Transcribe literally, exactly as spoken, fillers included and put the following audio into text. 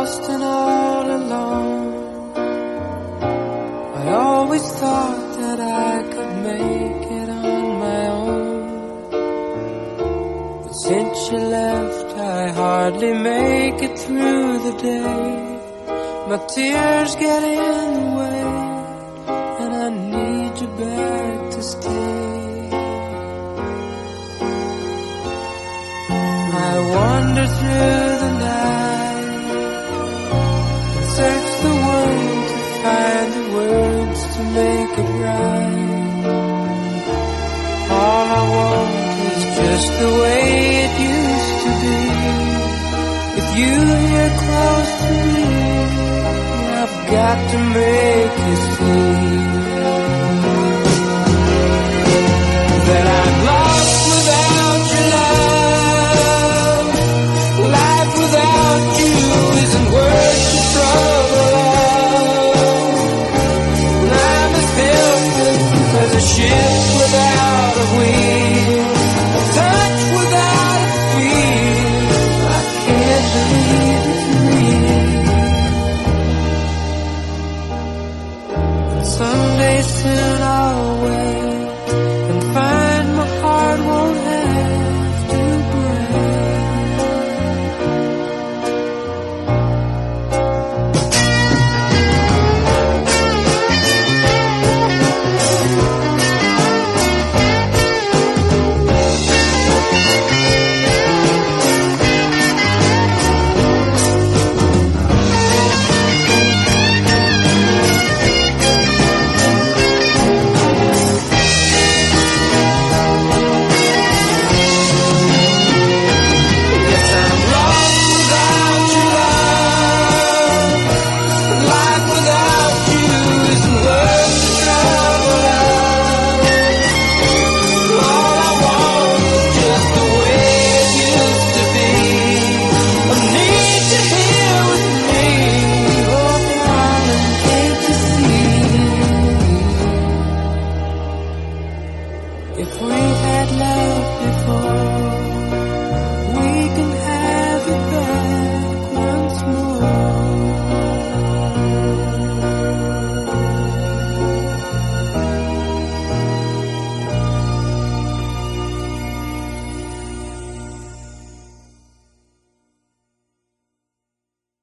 lost and all alone. I always thought that I could make it on my own, but since you left I hardly make it through the day. My tears get in the way, and I need you back to stay. I wander through the night and search the world to find the words to make it right. All I want is just the way it used to be, with you here close to me. I've got to make you see that I'm lost without your love. Life without you isn't worth the trouble of. I'm as helpless as a ship without a wheel.